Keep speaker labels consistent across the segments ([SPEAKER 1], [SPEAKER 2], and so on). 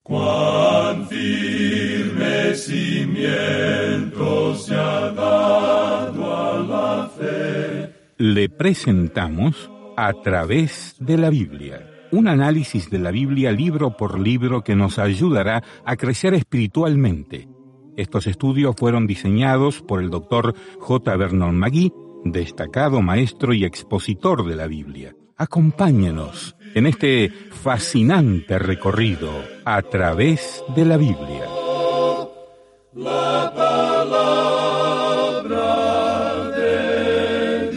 [SPEAKER 1] Cuán firme cimiento se ha dado a la fe.
[SPEAKER 2] Le presentamos A través de la Biblia, un análisis de la Biblia libro por libro que nos ayudará a crecer espiritualmente. Estos estudios fueron diseñados por el Dr. J. Vernon McGee, destacado maestro y expositor de la Biblia. Acompáñenos en este fascinante recorrido a través de la Biblia.
[SPEAKER 1] La palabra de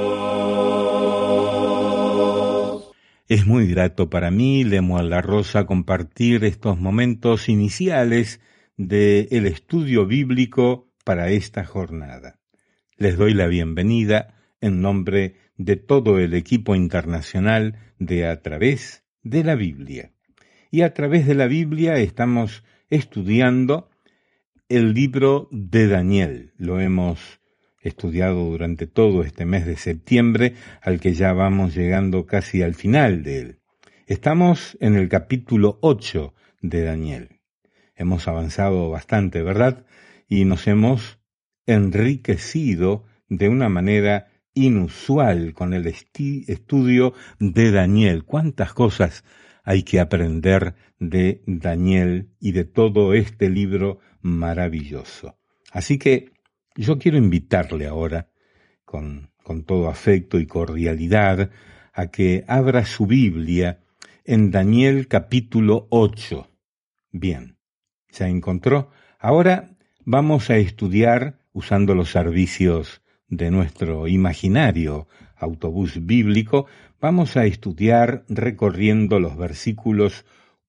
[SPEAKER 1] Dios.
[SPEAKER 2] Es muy grato para mí, Lemuel La Rosa, compartir estos momentos iniciales del estudio bíblico para esta jornada. Les doy la bienvenida en nombre de todo el equipo internacional de A través de la Biblia. Y a través de la Biblia estamos estudiando el libro de Daniel. Lo hemos estudiado durante todo este mes de septiembre, al que ya vamos llegando casi al final de él. Estamos en el capítulo 8 de Daniel. Hemos avanzado bastante, ¿verdad? Y nos hemos enriquecido de una manera inusual con el estudio de Daniel. ¿Cuántas cosas hay que aprender de Daniel y de todo este libro maravilloso? Así que yo quiero invitarle ahora, con todo afecto y cordialidad, a que abra su Biblia en Daniel capítulo 8. Bien, ¿se encontró? Ahora vamos a estudiar, usando los servicios de nuestro imaginario autobús bíblico, vamos a estudiar recorriendo los versículos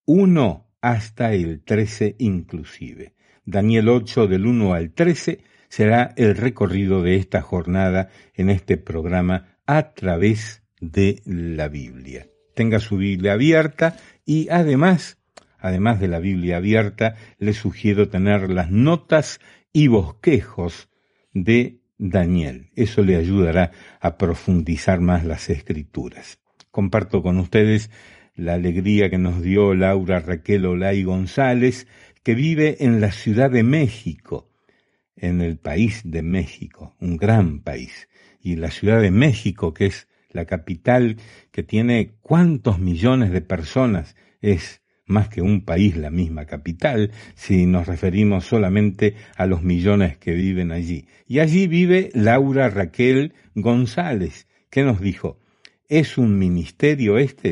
[SPEAKER 2] 1 hasta el 13 inclusive. Daniel 8 del 1 al 13 será el recorrido de esta jornada en este programa A través de la Biblia. Tenga su Biblia abierta y además de la Biblia abierta, le sugiero tener las notas y bosquejos de Daniel. Eso le ayudará a profundizar más las Escrituras. Comparto con ustedes la alegría que nos dio Laura Raquel Olay González, que vive en la Ciudad de México, en el país de México, un gran país. Y la Ciudad de México, que es la capital que tiene cuántos millones de personas, es más que un país la misma capital, si nos referimos solamente a los millones que viven allí. Y allí vive Laura Raquel González, que nos dijo: es un ministerio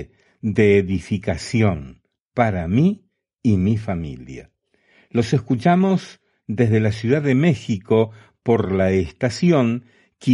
[SPEAKER 2] de edificación para mí y mi familia. Los escuchamos desde la Ciudad de México por la estación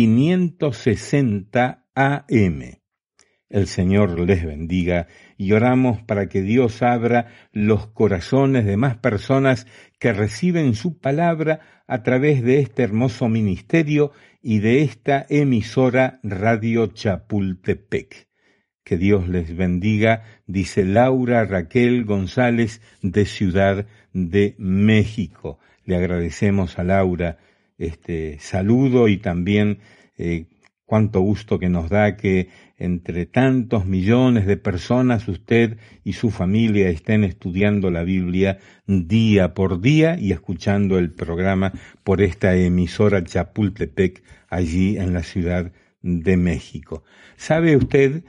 [SPEAKER 2] 560 AM. El Señor les bendiga y oramos para que Dios abra los corazones de más personas que reciben su palabra a través de este hermoso ministerio y de esta emisora Radio Chapultepec. Que Dios les bendiga, dice Laura Raquel González de Ciudad de México. Le agradecemos a Laura este saludo y también cuánto gusto que nos da que entre tantos millones de personas usted y su familia estén estudiando la Biblia día por día y escuchando el programa por esta emisora Chapultepec allí en la Ciudad de México. ¿Sabe usted,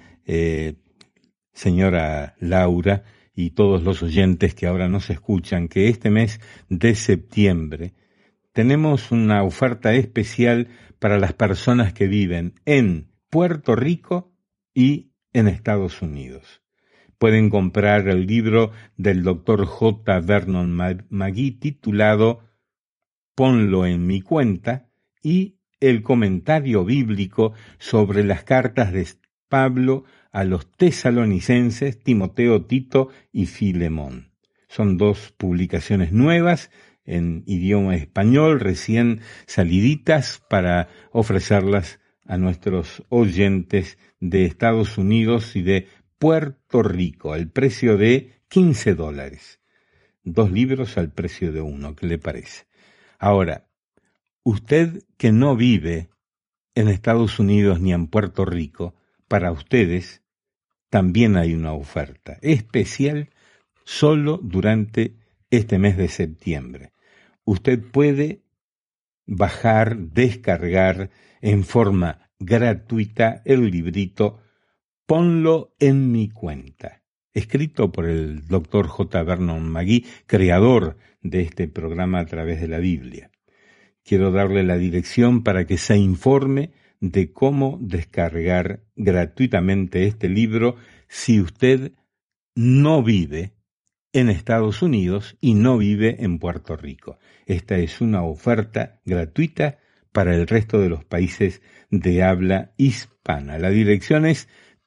[SPEAKER 2] señora Laura, y todos los oyentes que ahora nos escuchan, que este mes de septiembre tenemos una oferta especial para las personas que viven en Puerto Rico y en Estados Unidos? Pueden comprar el libro del Dr. J. Vernon McGee titulado Ponlo en mi cuenta y el comentario bíblico sobre las cartas de Pablo a los tesalonicenses, Timoteo, Tito y Filemón. Son dos publicaciones nuevas en idioma español, recién saliditas, para ofrecerlas a nuestros oyentes de Estados Unidos y de Puerto Rico, al precio de $15. 2 libros al precio de uno, ¿qué le parece? Ahora, usted que no vive en Estados Unidos ni en Puerto Rico, para ustedes también hay una oferta especial solo durante este mes de septiembre. Usted puede bajar, descargar en forma gratuita el librito Ponlo en mi cuenta, escrito por el Dr. J. Vernon McGee, creador de este programa a través de la Biblia. Quiero darle la dirección para que se informe de cómo descargar gratuitamente este libro si usted no vive en Estados Unidos y no vive en Puerto Rico. Esta es una oferta gratuita para el resto de los países de habla hispana. La dirección es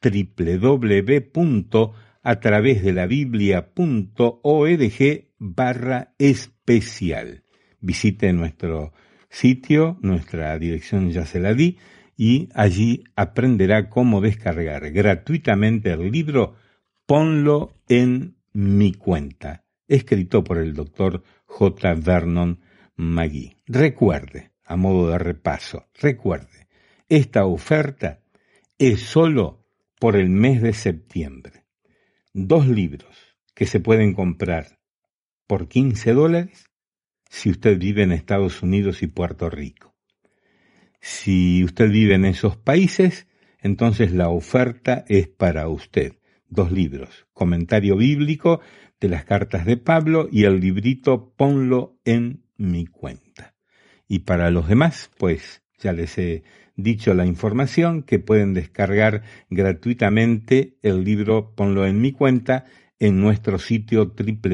[SPEAKER 2] www.atravesdelabiblia.org/especial. Visite nuestro sitio, nuestra dirección ya se la di, y allí aprenderá cómo descargar gratuitamente el libro Ponlo en mi cuenta, escrito por el Dr. J. Vernon McGee. Recuerde, a modo de repaso, esta oferta es solo por el mes de septiembre. 2 libros que se pueden comprar por $15 si usted vive en Estados Unidos y Puerto Rico. Si usted vive en esos países, entonces la oferta es para usted. 2 libros, comentario bíblico de las cartas de Pablo y el librito Ponlo en mi cuenta. Y para los demás, pues ya les he dicho la información que pueden descargar gratuitamente el libro Ponlo en mi cuenta en nuestro sitio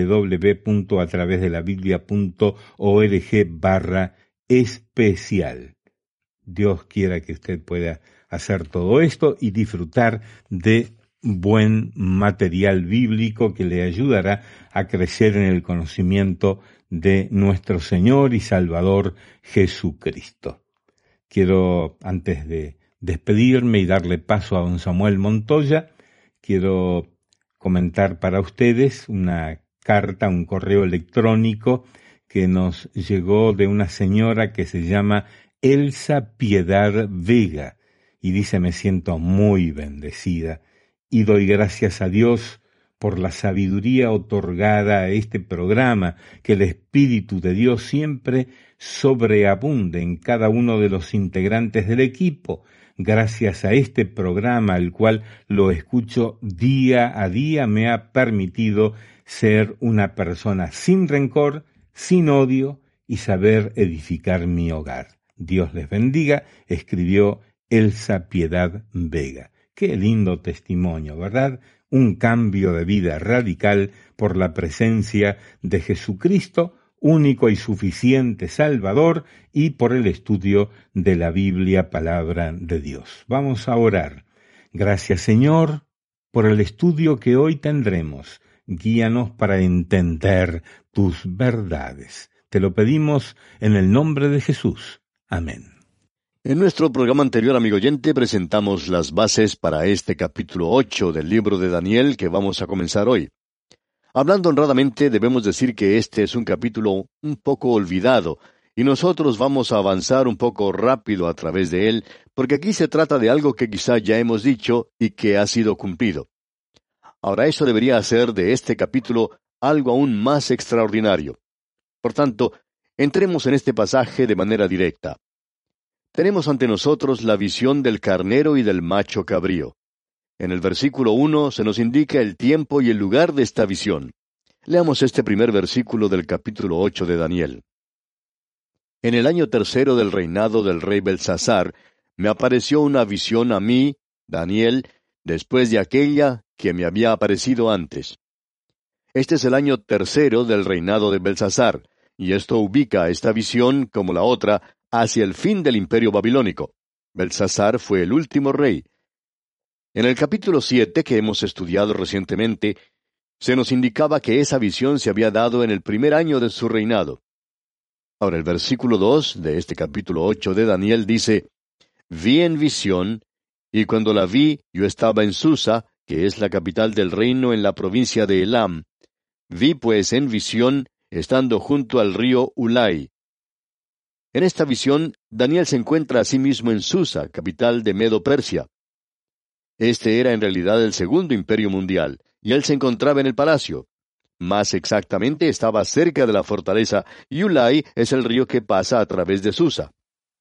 [SPEAKER 2] www.atravesdelabiblia.org/especial. Dios quiera que usted pueda hacer todo esto y disfrutar de buen material bíblico que le ayudará a crecer en el conocimiento de nuestro Señor y Salvador Jesucristo. Quiero, antes de despedirme y darle paso a don Samuel Montoya, quiero comentar para ustedes una carta, un correo electrónico que nos llegó de una señora que se llama Elsa Piedad Vega, y dice: me siento muy bendecida y doy gracias a Dios por la sabiduría otorgada a este programa, que el Espíritu de Dios siempre sobreabunde en cada uno de los integrantes del equipo. Gracias a este programa, al cual lo escucho día a día, me ha permitido ser una persona sin rencor, sin odio y saber edificar mi hogar. Dios les bendiga, escribió Elsa Piedad Vega. Qué lindo testimonio, ¿verdad? Un cambio de vida radical por la presencia de Jesucristo, único y suficiente Salvador, y por el estudio de la Biblia, palabra de Dios. Vamos a orar. Gracias, Señor, por el estudio que hoy tendremos. Guíanos para entender tus verdades. Te lo pedimos en el nombre de Jesús. Amén.
[SPEAKER 3] En nuestro programa anterior, amigo oyente, presentamos las bases para este capítulo 8 del libro de Daniel que vamos a comenzar hoy. Hablando honradamente, debemos decir que este es un capítulo un poco olvidado, y nosotros vamos a avanzar un poco rápido a través de él, porque aquí se trata de algo que quizá ya hemos dicho y que ha sido cumplido. Ahora, eso debería hacer de este capítulo algo aún más extraordinario. Por tanto, entremos en este pasaje de manera directa. Tenemos ante nosotros la visión del carnero y del macho cabrío. En el versículo 1 se nos indica el tiempo y el lugar de esta visión. Leamos este primer versículo del capítulo 8 de Daniel. En el año 3 del reinado del rey Belsasar, me apareció una visión a mí, Daniel, después de aquella que me había aparecido antes. Este es el año 3 del reinado de Belsasar, y esto ubica esta visión, como la otra, hacia el fin del imperio babilónico. Belsasar fue el último rey. En el capítulo 7, que hemos estudiado recientemente, se nos indicaba que esa visión se había dado en el primer año de su reinado. Ahora, el versículo 2 de este capítulo 8 de Daniel dice: Vi en visión, y cuando la vi, yo estaba en Susa, que es la capital del reino en la provincia de Elam. Vi pues en visión, estando junto al río Ulai. En esta visión, Daniel se encuentra a sí mismo en Susa, capital de Medo-Persia. Este era en realidad el segundo imperio mundial, y él se encontraba en el palacio. Más exactamente, estaba cerca de la fortaleza, y Ulai es el río que pasa a través de Susa.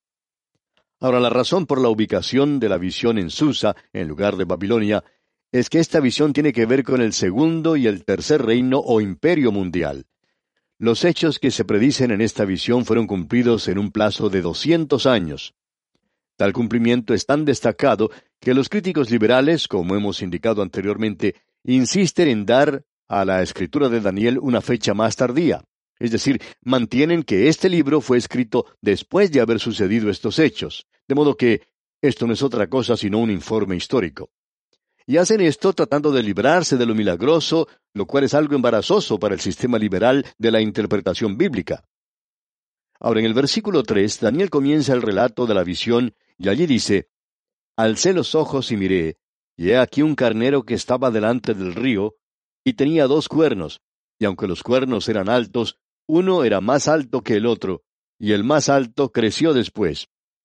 [SPEAKER 3] Ahora, la razón por la ubicación de la visión en Susa, en lugar de Babilonia, es que esta visión tiene que ver con el segundo y el tercer reino o imperio mundial. Los hechos que se predicen en esta visión fueron cumplidos en un plazo de 200 años. Tal cumplimiento es tan destacado que los críticos liberales, como hemos indicado anteriormente, insisten en dar a la escritura de Daniel una fecha más tardía. Es decir, mantienen que este libro fue escrito después de haber sucedido estos hechos, de modo que esto no es otra cosa sino un informe histórico. Y hacen esto tratando de librarse de lo milagroso, lo cual es algo embarazoso para el sistema liberal de la interpretación bíblica. Ahora, en el versículo 3, Daniel comienza el relato de la visión, y allí dice: «Alcé los ojos y miré, y he aquí un carnero que estaba delante del río, y tenía 2 cuernos, y aunque los cuernos eran altos, uno era más alto que el otro, y el más alto creció después».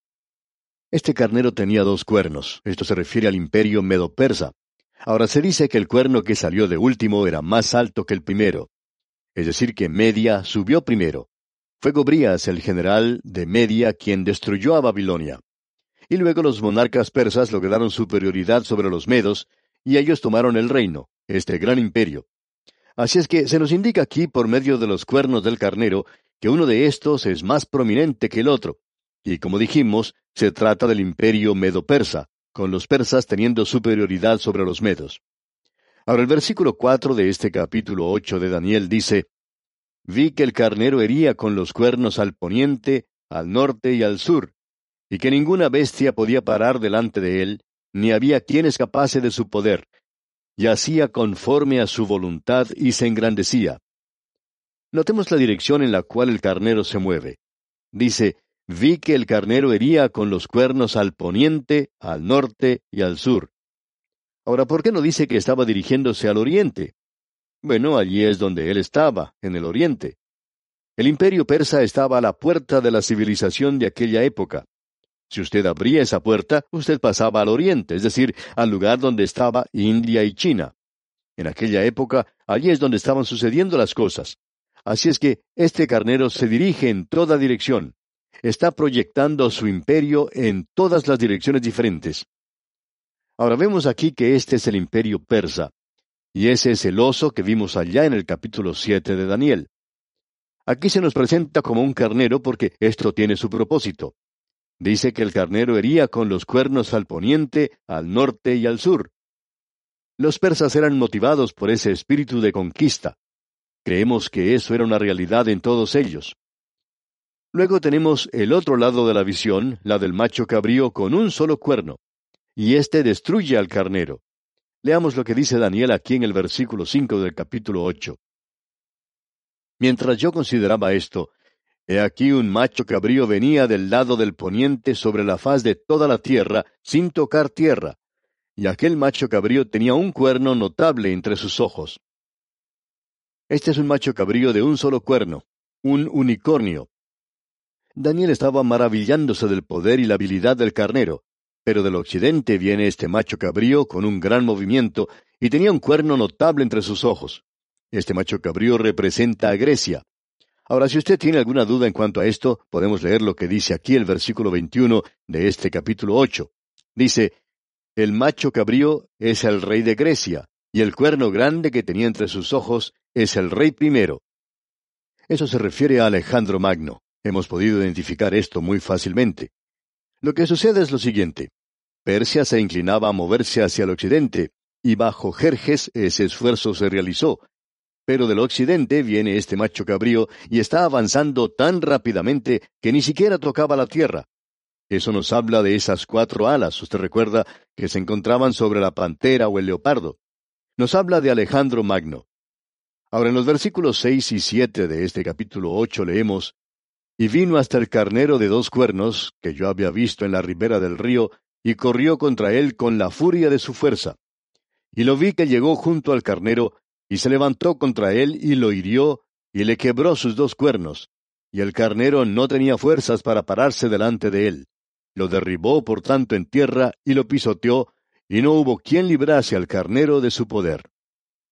[SPEAKER 3] Este carnero tenía 2 cuernos. Esto se refiere al imperio medo-persa. Ahora se dice que el cuerno que salió de último era más alto que el primero. Es decir, que Media subió primero. Fue Gobrías, el general de Media, quien destruyó a Babilonia. Y luego los monarcas persas lograron superioridad sobre los medos, y ellos tomaron el reino, este gran imperio. Así es que se nos indica aquí, por medio de los cuernos del carnero, que uno de estos es más prominente que el otro. Y como dijimos, se trata del imperio medo-persa, con los persas teniendo superioridad sobre los medos. Ahora el versículo 4 de este capítulo 8 de Daniel dice: «Vi que el carnero hería con los cuernos al poniente, al norte y al sur, y que ninguna bestia podía parar delante de él, ni había quien escapase de su poder, y hacía conforme a su voluntad y se engrandecía». Notemos la dirección en la cual el carnero se mueve. Dice: «Vi que el carnero hería con los cuernos al poniente, al norte y al sur». Ahora, ¿por qué no dice que estaba dirigiéndose al oriente? Bueno, allí es donde él estaba, en el oriente. El imperio persa estaba a la puerta de la civilización de aquella época. Si usted abría esa puerta, usted pasaba al oriente, es decir, al lugar donde estaba India y China. En aquella época, allí es donde estaban sucediendo las cosas. Así es que este carnero se dirige en toda dirección. Está proyectando su imperio en todas las direcciones diferentes. Ahora vemos aquí que este es el imperio persa, y ese es el oso que vimos allá en el capítulo 7 de Daniel. Aquí se nos presenta como un carnero porque esto tiene su propósito. Dice que el carnero hería con los cuernos al poniente, al norte y al sur. Los persas eran motivados por ese espíritu de conquista. Creemos que eso era una realidad en todos ellos. Luego tenemos el otro lado de la visión, la del macho cabrío con un solo cuerno, y éste destruye al carnero. Leamos lo que dice Daniel aquí en el versículo 5 del capítulo 8. «Mientras yo consideraba esto, he aquí un macho cabrío venía del lado del poniente sobre la faz de toda la tierra, sin tocar tierra, y aquel macho cabrío tenía un cuerno notable entre sus ojos». Este es un macho cabrío de un solo cuerno, un unicornio. Daniel estaba maravillándose del poder y la habilidad del carnero, pero del occidente viene este macho cabrío con un gran movimiento y tenía un cuerno notable entre sus ojos. Este macho cabrío representa a Grecia. Ahora, si usted tiene alguna duda en cuanto a esto, podemos leer lo que dice aquí el versículo 21 de este capítulo 8. Dice: «El macho cabrío es el rey de Grecia, y el cuerno grande que tenía entre sus ojos es el rey primero». Eso se refiere a Alejandro Magno. Hemos podido identificar esto muy fácilmente. Lo que sucede es lo siguiente. Persia se inclinaba a moverse hacia el occidente, y bajo Jerjes ese esfuerzo se realizó. Pero del occidente viene este macho cabrío y está avanzando tan rápidamente que ni siquiera tocaba la tierra. Eso nos habla de esas 4 alas, usted recuerda, que se encontraban sobre la pantera o el leopardo. Nos habla de Alejandro Magno. Ahora, en los versículos 6 y 7 de este capítulo 8 leemos: «Y vino hasta el carnero de 2 cuernos, que yo había visto en la ribera del río, y corrió contra él con la furia de su fuerza. Y lo vi que llegó junto al carnero, y se levantó contra él, y lo hirió, y le quebró sus 2 cuernos. Y el carnero no tenía fuerzas para pararse delante de él. Lo derribó por tanto en tierra, y lo pisoteó, y no hubo quien librase al carnero de su poder».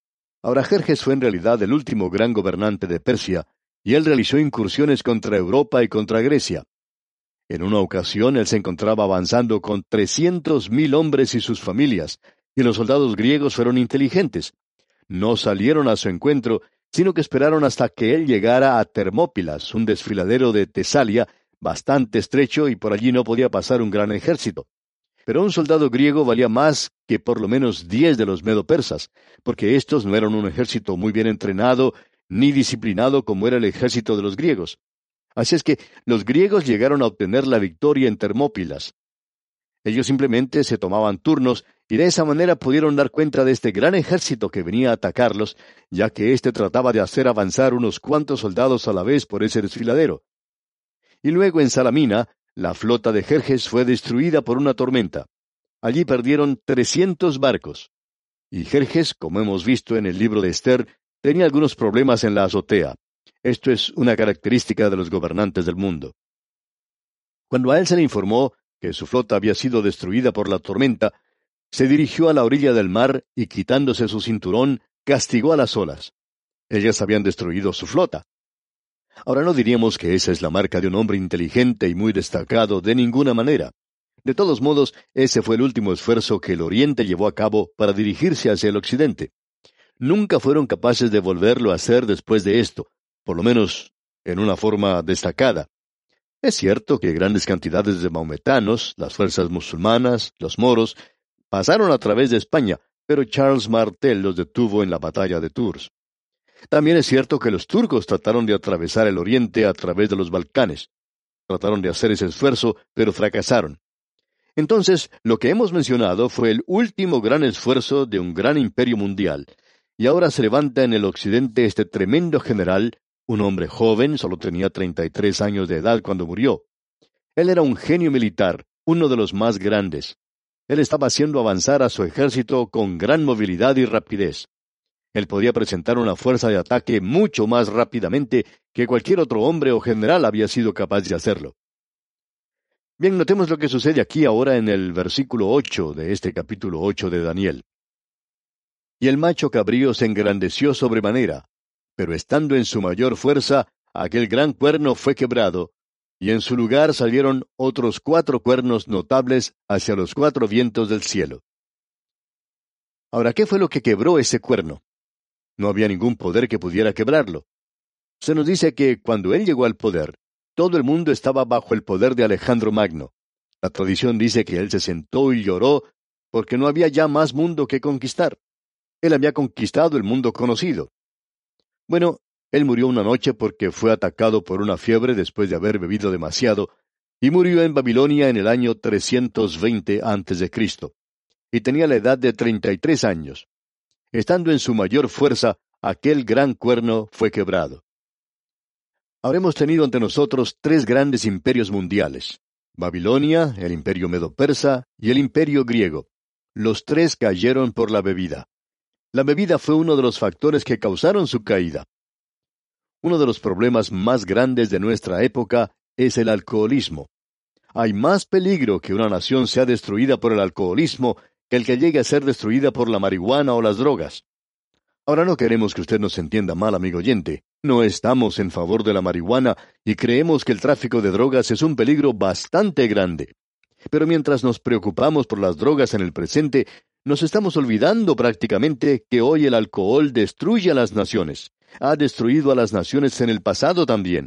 [SPEAKER 3] Ahora, Jerjes fue en realidad el último gran gobernante de Persia, y él realizó incursiones contra Europa y contra Grecia. En una ocasión él se encontraba avanzando con 300,000 hombres y sus familias, y los soldados griegos fueron inteligentes. No salieron a su encuentro, sino que esperaron hasta que él llegara a Termópilas, un desfiladero de Tesalia, bastante estrecho, y por allí no podía pasar un gran ejército. Pero un soldado griego valía más que por lo menos 10 de los medo-persas, porque estos no eran un ejército muy bien entrenado ni disciplinado como era el ejército de los griegos. Así es que los griegos llegaron a obtener la victoria en Termópilas. Ellos simplemente se tomaban turnos y de esa manera pudieron dar cuenta de este gran ejército que venía a atacarlos, ya que éste trataba de hacer avanzar unos cuantos soldados a la vez por ese desfiladero. Y luego en Salamina, la flota de Jerjes fue destruida por una tormenta. Allí perdieron 300 barcos. Y Jerjes, como hemos visto en el libro de Esther, tenía algunos problemas en la azotea. Esto es una característica de los gobernantes del mundo. Cuando a él se le informó que su flota había sido destruida por la tormenta, se dirigió a la orilla del mar y, quitándose su cinturón, castigó a las olas. Ellas habían destruido su flota. Ahora no diríamos que esa es la marca de un hombre inteligente y muy destacado de ninguna manera. De todos modos, ese fue el último esfuerzo que el Oriente llevó a cabo para dirigirse hacia el Occidente. Nunca fueron capaces de volverlo a hacer después de esto, por lo menos en una forma destacada. Es cierto que grandes cantidades de maometanos, las fuerzas musulmanas, los moros, pasaron a través de España, pero Charles Martel los detuvo en la batalla de Tours. También es cierto que los turcos trataron de atravesar el Oriente a través de los Balcanes. Trataron de hacer ese esfuerzo, pero fracasaron. Entonces, lo que hemos mencionado fue el último gran esfuerzo de un gran imperio mundial, y ahora se levanta en el occidente este tremendo general, un hombre joven, solo tenía 33 años de edad cuando murió. Él era un genio militar, uno de los más grandes. Él estaba haciendo avanzar a su ejército con gran movilidad y rapidez. Él podía presentar una fuerza de ataque mucho más rápidamente que cualquier otro hombre o general había sido capaz de hacerlo. Bien, notemos lo que sucede aquí ahora en el versículo 8 de este capítulo 8 de Daniel. Y el macho cabrío se engrandeció sobremanera, pero estando en su mayor fuerza, aquel gran cuerno fue quebrado, y en su lugar salieron otros 4 cuernos notables hacia los 4 vientos del cielo. Ahora, ¿qué fue lo que quebró ese cuerno? No había ningún poder que pudiera quebrarlo. Se nos dice que cuando él llegó al poder, todo el mundo estaba bajo el poder de Alejandro Magno. La tradición dice que él se sentó y lloró porque no había ya más mundo que conquistar. Él había conquistado el mundo conocido. Bueno, él murió una noche porque fue atacado por una fiebre después de haber bebido demasiado, y murió en Babilonia en el año 320 a.C., y tenía la edad de 33 años. Estando en su mayor fuerza, aquel gran cuerno fue quebrado. Habremos tenido ante nosotros 3 grandes imperios mundiales: Babilonia, el imperio medo-persa y el imperio griego. Los 3 cayeron por la bebida. La bebida fue uno de los factores que causaron su caída. Uno de los problemas más grandes de nuestra época es el alcoholismo. Hay más peligro que una nación sea destruida por el alcoholismo que el que llegue a ser destruida por la marihuana o las drogas. Ahora no queremos que usted nos entienda mal, amigo oyente. No estamos en favor de la marihuana y creemos que el tráfico de drogas es un peligro bastante grande. Pero mientras nos preocupamos por las drogas en el presente, nos estamos olvidando prácticamente que hoy el alcohol destruye a las naciones. Ha destruido a las naciones en el pasado también.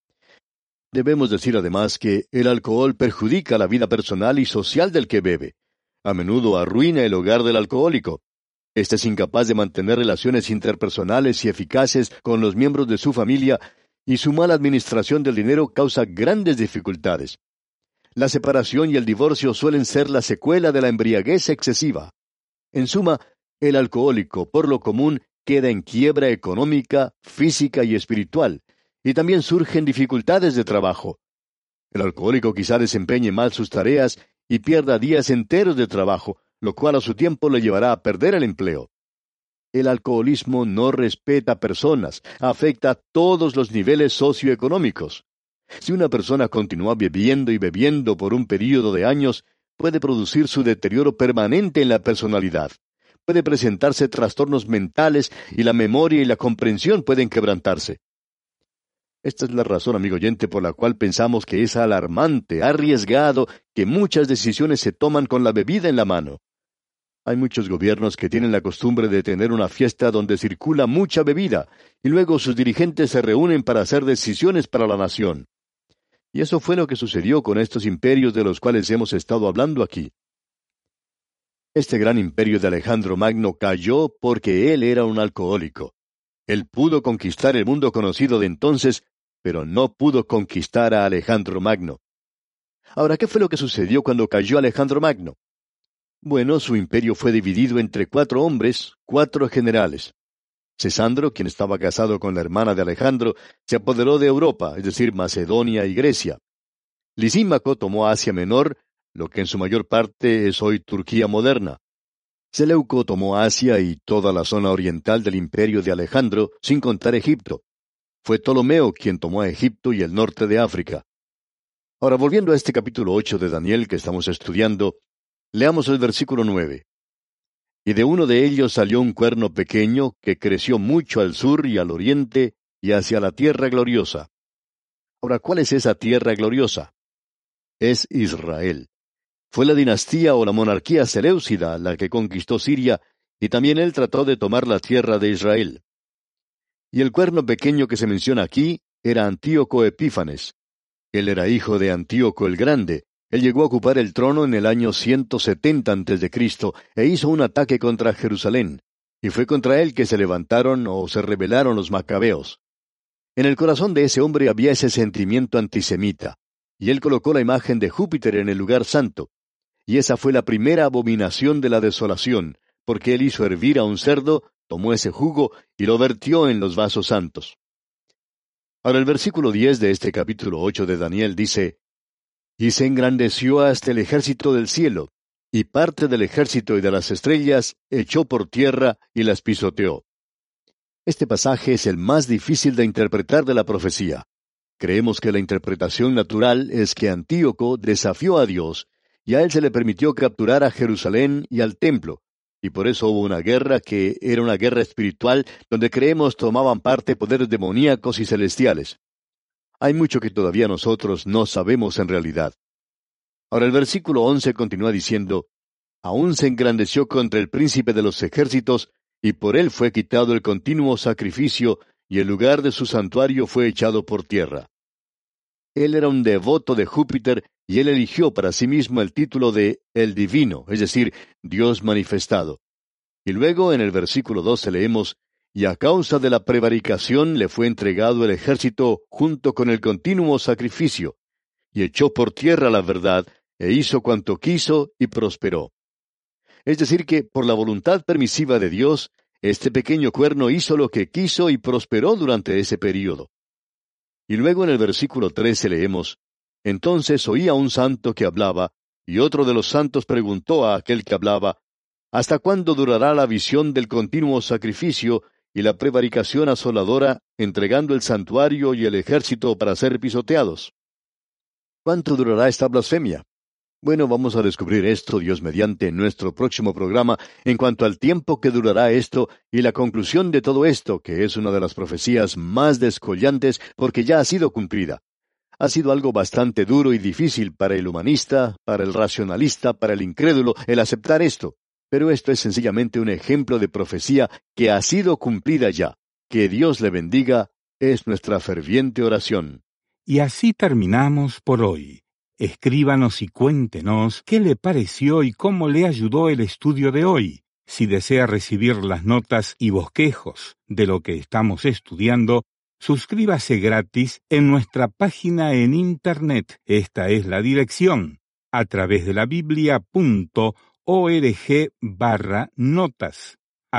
[SPEAKER 3] Debemos decir además que el alcohol perjudica la vida personal y social del que bebe. A menudo arruina el hogar del alcohólico. Este es incapaz de mantener relaciones interpersonales y eficaces con los miembros de su familia, y su mala administración del dinero causa grandes dificultades. La separación y el divorcio suelen ser la secuela de la embriaguez excesiva. En suma, el alcohólico, por lo común, queda en quiebra económica, física y espiritual, y también surgen dificultades de trabajo. El alcohólico quizá desempeñe mal sus tareas y pierda días enteros de trabajo, lo cual a su tiempo le llevará a perder el empleo. El alcoholismo no respeta personas, afecta a todos los niveles socioeconómicos. Si una persona continúa bebiendo y bebiendo por un período de años, puede producir su deterioro permanente en la personalidad. puede presentarse trastornos mentales y la memoria y la comprensión pueden quebrantarse. Esta es la razón, amigo oyente, por la cual pensamos que es alarmante, arriesgado, que muchas decisiones se toman con la bebida en la mano. Hay muchos gobiernos que tienen la costumbre de tener una fiesta donde circula mucha bebida, y luego sus dirigentes se reúnen para hacer decisiones para la nación. Y eso fue lo que sucedió con estos imperios de los cuales hemos estado hablando aquí. Este gran imperio de Alejandro Magno cayó porque él era un alcohólico. Él pudo conquistar el mundo conocido de entonces, pero no pudo conquistar a Alejandro Magno. Ahora, ¿qué fue lo que sucedió cuando cayó Alejandro Magno? Bueno, su imperio fue dividido entre 4 hombres, 4 generales. Cesandro, quien estaba casado con la hermana de Alejandro, se apoderó de Europa, es decir, Macedonia y Grecia. Lisímaco tomó Asia Menor, lo que en su mayor parte es hoy Turquía moderna. Seleuco tomó Asia y toda la zona oriental del imperio de Alejandro, sin contar Egipto. Fue Ptolomeo quien tomó a Egipto y el norte de África. Ahora, volviendo a este capítulo 8 de Daniel que estamos estudiando, leamos el versículo 9. Y de uno de ellos salió un cuerno pequeño que creció mucho al sur y al oriente y hacia la tierra gloriosa. Ahora, ¿cuál es esa tierra gloriosa? Es Israel. Fue la dinastía o la monarquía seleucida la que conquistó Siria, y también él trató de tomar la tierra de Israel. Y el cuerno pequeño que se menciona aquí era Antíoco Epífanes. Él era hijo de Antíoco el Grande. Él llegó a ocupar el trono en el año 170 a.C. e hizo un ataque contra Jerusalén, y fue contra él que se levantaron o se rebelaron los macabeos. En el corazón de ese hombre había ese sentimiento antisemita, y él colocó la imagen de Júpiter en el lugar santo. Y esa fue la primera abominación de la desolación, porque él hizo hervir a un cerdo, tomó ese jugo y lo vertió en los vasos santos. Ahora el versículo 10 de este capítulo 8 de Daniel dice: Y se engrandeció hasta el ejército del cielo, y parte del ejército y de las estrellas echó por tierra y las pisoteó. Este pasaje es el más difícil de interpretar de la profecía. Creemos que la interpretación natural es que Antíoco desafió a Dios, y a él se le permitió capturar a Jerusalén y al templo, y por eso hubo una guerra que era una guerra espiritual donde creemos tomaban parte poderes demoníacos y celestiales. Hay mucho que todavía nosotros no sabemos en realidad. Ahora el versículo 11 continúa diciendo: Aún se engrandeció contra el príncipe de los ejércitos, y por él fue quitado el continuo sacrificio, y el lugar de su santuario fue echado por tierra. Él era un devoto de Júpiter, y él eligió para sí mismo el título de El Divino, es decir, Dios manifestado. Y luego en el versículo 12 leemos: Y a causa de la prevaricación le fue entregado el ejército junto con el continuo sacrificio, y echó por tierra la verdad, e hizo cuanto quiso, y prosperó. Es decir que, por la voluntad permisiva de Dios, este pequeño cuerno hizo lo que quiso y prosperó durante ese período. Y luego en el versículo 13 leemos: Entonces oía un santo que hablaba, y otro de los santos preguntó a aquel que hablaba: ¿Hasta cuándo durará la visión del continuo sacrificio y la prevaricación asoladora, entregando el santuario y el ejército para ser pisoteados? ¿Cuánto durará esta blasfemia? Bueno, vamos a descubrir esto, Dios mediante, en nuestro próximo programa, en cuanto al tiempo que durará esto y la conclusión de todo esto, que es una de las profecías más descollantes porque ya ha sido cumplida. Ha sido algo bastante duro y difícil para el humanista, para el racionalista, para el incrédulo, el aceptar esto. Pero esto es sencillamente un ejemplo de profecía que ha sido cumplida ya. Que Dios le bendiga, es nuestra ferviente oración.
[SPEAKER 2] Y así terminamos por hoy. Escríbanos y cuéntenos qué le pareció y cómo le ayudó el estudio de hoy. Si desea recibir las notas y bosquejos de lo que estamos estudiando, suscríbase gratis en nuestra página en Internet. Esta es la dirección: atravesdelabiblia.org/notas.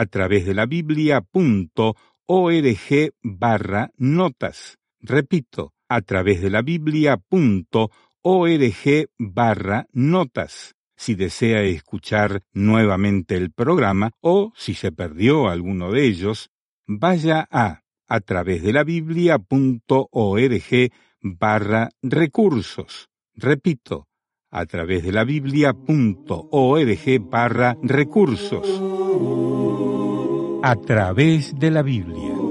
[SPEAKER 2] atravesdelabiblia.org/notas. Repito, atravesdelabiblia.org/notas. Si desea escuchar nuevamente el programa o si se perdió alguno de ellos, vaya a atravesdelabiblia.org/recursos. Repito, a través de la biblia.org/recursos. A través de la Biblia.